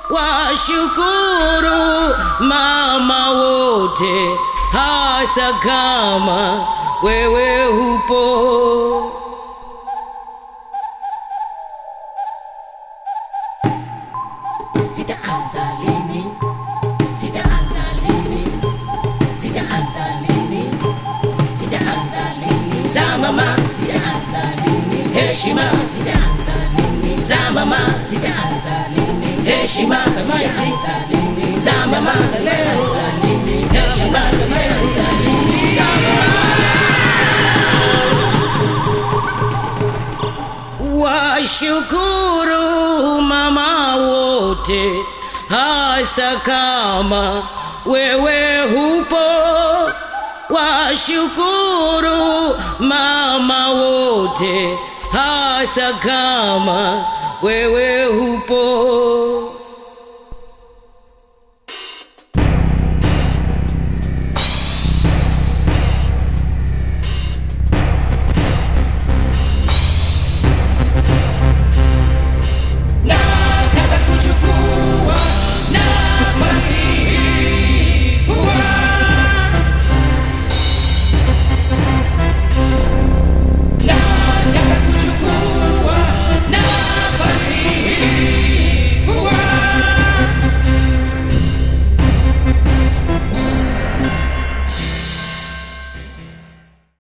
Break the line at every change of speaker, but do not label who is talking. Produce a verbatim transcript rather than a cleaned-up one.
washukuru mama wote, hasa kama wewe hupo.
Zitaanza lini? Zitaanza lini? Zitaanza lini? Zitaanza lini?
Za mama
Zitaanza lini?
heshima,
Zitaanza lini?
za mama
Zitaanza lini?
heshima kama hizi,
Zitaanza lini?
za mama leo,
Zitaanza lini?
heshima kama hizi, za mama. Washukuru mama wote, hasa kama wewe hupo. Washukuru mama wote, hasa kama wewe